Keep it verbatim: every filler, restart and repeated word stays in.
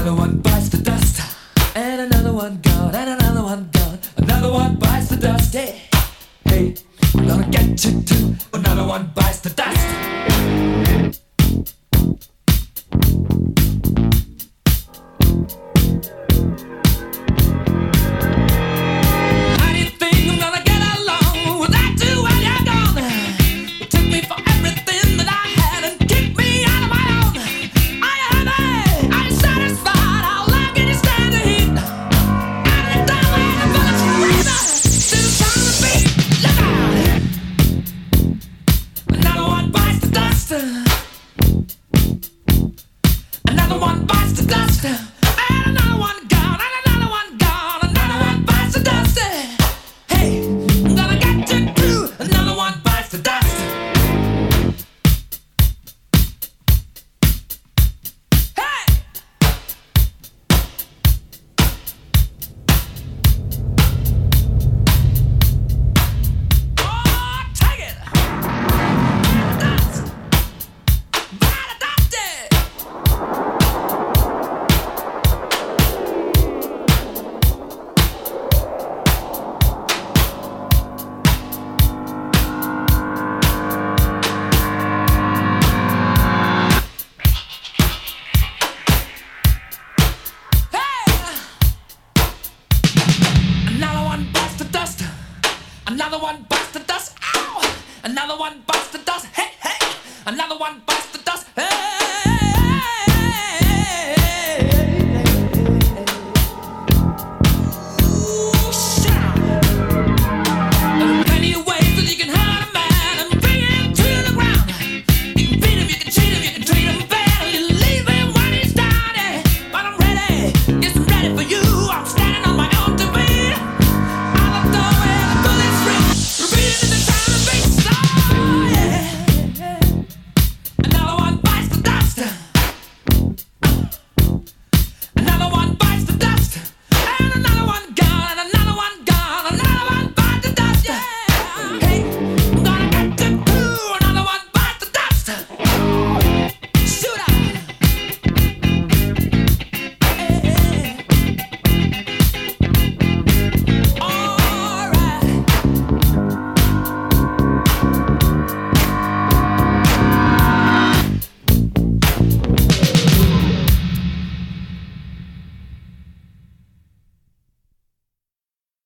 Another one bites the dust, and another one gone, and another one gone. Another one bites the dust. Hey, hey, I'm gonna get you too. Another one bites the dust. How do you think I'm gonna get along without you when you're gone? You took me for everything that I had and kicked me out of my own. Are you happy? Are you satisfied? How long can you stand the heat? Out of the door and I'm gonna forever. Still trying to beat. Look out! Another one bites the dust. Another one bites the dust. And another one.